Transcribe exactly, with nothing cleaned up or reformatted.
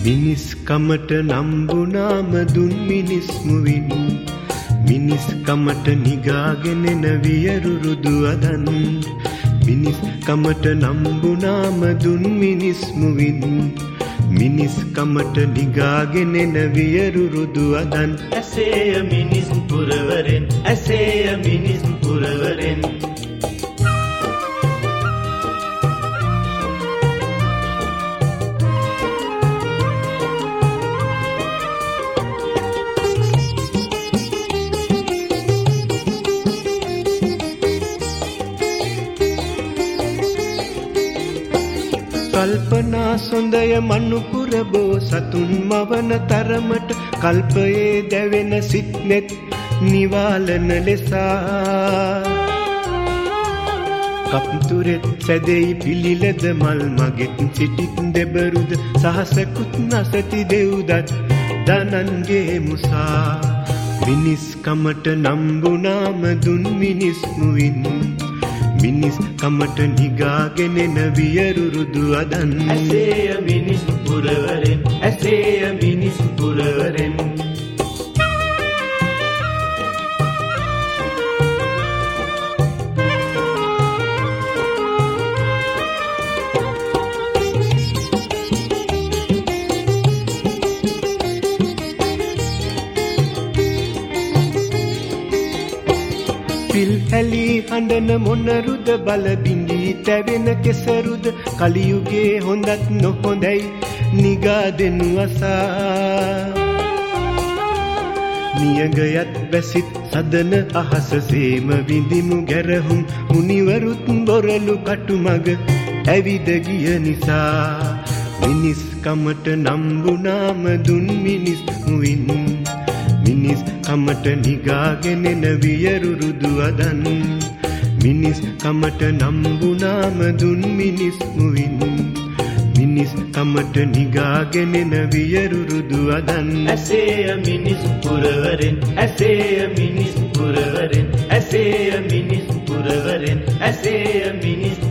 මිනිස් කමට නම්බුනාම දුන් මිනිස් මුවින් මිනිස් කමට නිගාගෙන එන වියරු රුදු අදන් මිනිස් කමට නම්බුනාම දුන් මිනිස් මුවින් මිනිස් කමට නිගාගෙන එන වියරු රුදු අදන් ඇසේය මිනිස් පුරවරෙන් ඇසේය මිනිස් පුරවරෙන් කල්පනා සොඳය මනුපුර බෝ සතුන් මවන තරමට කල්පයේ දැවෙන සිත්නෙත් නිවාලන ලෙසා කප්තුරෙත් සැදෙයි පිළිලද මල් මගෙත් සිටිත් දෙබරුද සහසකුත් නසති දෙව්දත් දනන්ගේ මුසා මිනිස් කමට නම්බුනාම දුන් මිනිස් මුවින් මිනිස් කමට නිගාගෙන එන වියරු රුදු අදන් ඇසේය මිනිස් පුරවරෙන් ඇසේය මිනිස් පුරවරෙන් පිල් හැලි හඬන මොනරුද බල බිඳී තැවෙන කෙසරුද කලියුගේ හොඳත් නොහොඳයි නිගා දෙනු අසා නියගයත් බැසිත් සදන අහස සේම විඳිමු ගැරහුම් මුනිවරුත් බොරලු කටුමග ඇවිද ගිය නිසා මිනිස් කමට නම්බුනාම දුන් මිනිස් මුවින් මිනිස් කමට නිගාගෙන එන වියරු රුදු අදන් මිනිස් කමට නම්බුනාම දුන් මිනිස් මුවින් මිනිස් කමට නිගාගෙන එන වියරු රුදු අදන් ඇසේය මිනිස් පුරවරෙන් ඇසේය මිනිස් පුරවරෙන් ඇසේය මිනිස් පුරවරෙන් ඇසේය මිනිස්